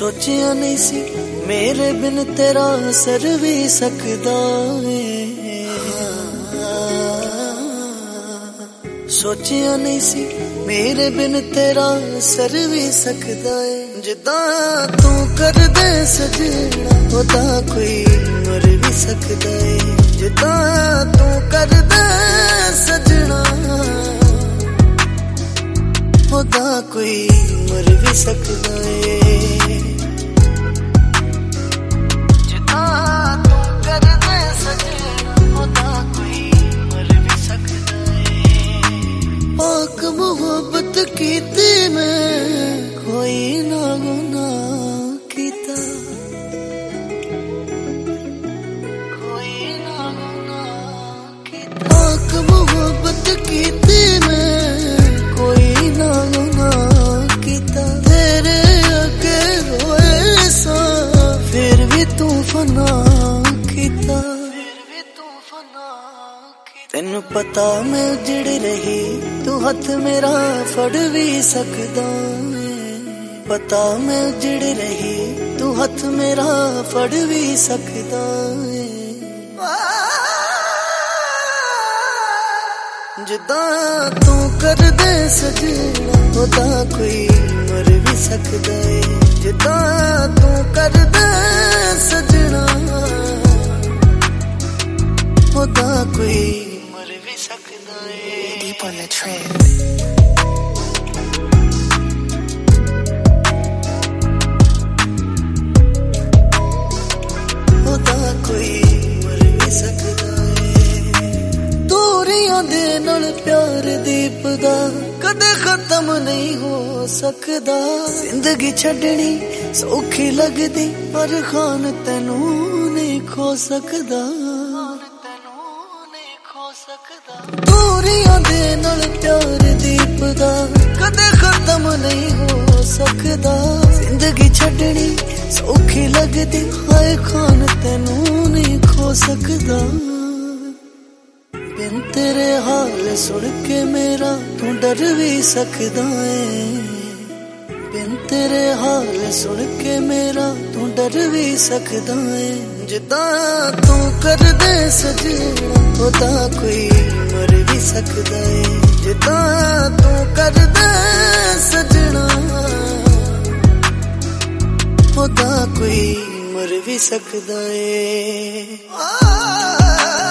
सोचिया नहीं सी मेरे बिन तेरा सर भी सकदा है। सोचिया नहीं सी मेरे बिन तेरा सर भी सकदा है। जिदा तू कर दे सजना ओदा कोई मर भी सकदा है। जिदा तू कर दे सजना ओदा कोई मर भी सकदा है। जिदा तू कर दे सजना ओदा कोई मर भी सकदा है। पाक मोहब्बत कीती मैं कोई ना गुनाह कीता, कोई ना गुनाह कीता। पाक मोहब्बत कीती मैं कोई ना गुनाह कीता। तेरे अगे रोए सा फिर भी तू फना कीता, फिर भी तू फना कीता। तेनू पता मैं उजड़ रही तू हथ मेरा फड़ भी सकदा है। पता मैं उजड़ रही तू हथ मेरा फड़ भी सकदा है। जिदा तू कर दे सजना ओदा कोई मर भी सकदा है। जिदा तू कर दे सजना ओदा कोई मर भी सकदा है। Deep on the trend। दे नाल प्यार दीपदा कदे खत्म नहीं हो सकदा। जिंदगी छड़नी सौखी लगदी पर खान तैनू नहीं खो सकदा। दूरियां दे नाल प्यार दीपदा कदे खत्म नहीं हो सकदा। जिंदगी छड़नी सौखी लगदी हाय खान तैनू नहीं खो सकदा। बिन तेरे हाल सुन के मेरा तू डर भी सकदा है। बिन तेरे हाल सुन के मेरा तू डर भी सकदा है। जिदा तू कर दे सजना ओदा कोई मर भी सकदा है। जिदा तू कर दे सजना ओदा कोई मर भी सकदा है।